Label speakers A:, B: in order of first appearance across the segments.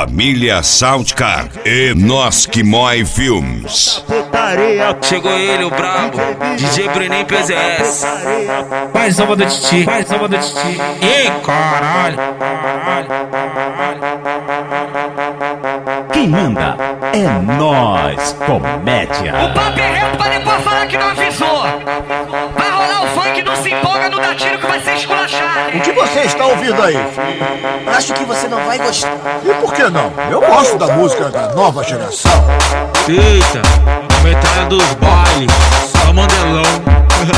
A: Família Soundcar e Nós Que Mói Filmes.
B: Chegou ele, o brabo, DJ Breninho PZS.
C: Mais uma do Titi, mais uma do Titi. Ei, caralho.
D: Quem manda é Nós Comédia.
E: O papo é reto pra depois falar que não avisou. Vai rolar o funk, não se empolga, não dá tiro que vai ser esculachado.
F: O que você está ouvindo aí?
G: Acho que você não vai gostar.
F: E por que não? Eu gosto da música da nova geração.
B: Eita, a metralha dos bailes, só mandelão.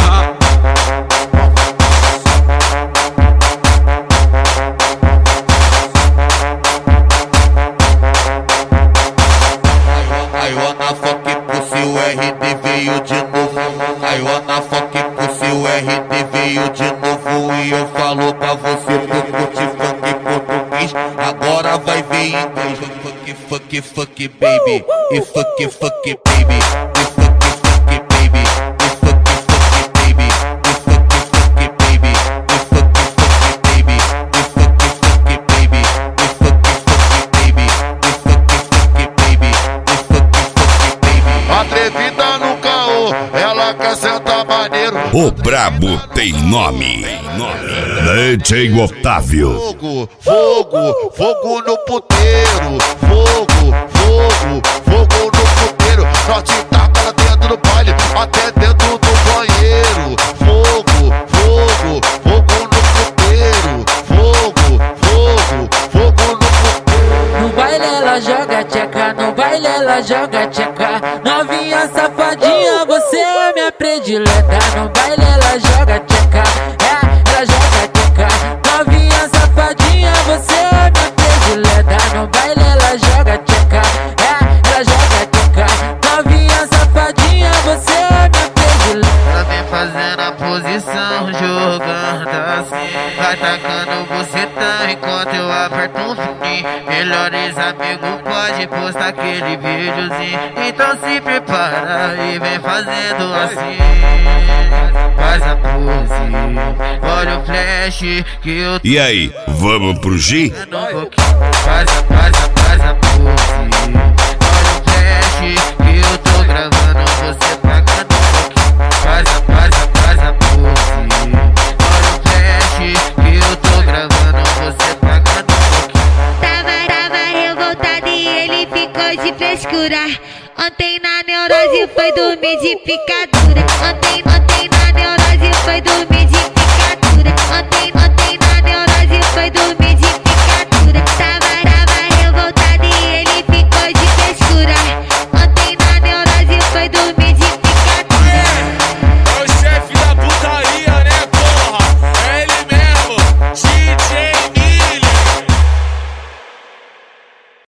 H: I wanna fuck pussy, o RD veio de novo. I wanna fuck pussy, o RD veio de novo. E eu falo pra você, curte funk português. Agora vai ver inglês. Fuck, fuck, baby. E fuck, fuck, baby. E fuck, fuck, baby. E fuck, fuck, baby. E fuck, fuck, baby. E fuck, fuck, baby. E fuck, fuck, baby. E fuck, fuck, baby. E fuck, fuck, baby. E fuck, fuck, baby.
I: Atrevida no caô, ela quer sentar maneiro.
A: O brabo tem nome. DJ Otávio.
I: Fogo, fogo, fogo no puteiro. Fogo, fogo, fogo no puteiro. Nós te taca lá dentro do baile, até dentro do banheiro. Fogo, fogo, fogo no puteiro. Fogo, fogo, fogo no puteiro.
J: No baile ela joga tcheca, no baile ela joga tcheca. Novinha safadinha, você é minha predileta. No baile ela joga tcheca, ela joga tcheca. Novinha safadinha, você é minha predileta. No baile ela joga tcheca, ela joga tcheca. Novinha safadinha, você é minha predileta.
H: Ela vem fazendo a posição, jogando assim. Vai tacando bucetão enquanto eu aperto um fininho. Melhores amigos pode postar aquele videozinho. Então se prepara e vem fazendo assim. Faz a pose, olha o flash que eu tô.
A: E aí, vamos pro G?
H: Faz a pose, olha o flash que eu tô gravando. Você pagando um pouquinho. Faz a pose, olha o flash que eu tô gravando. Você pagando um pouquinho.
K: Tava revoltado e ele ficou de frescura. Ontem na neurose foi dormir de picadura. Ontem na neurose foi dormir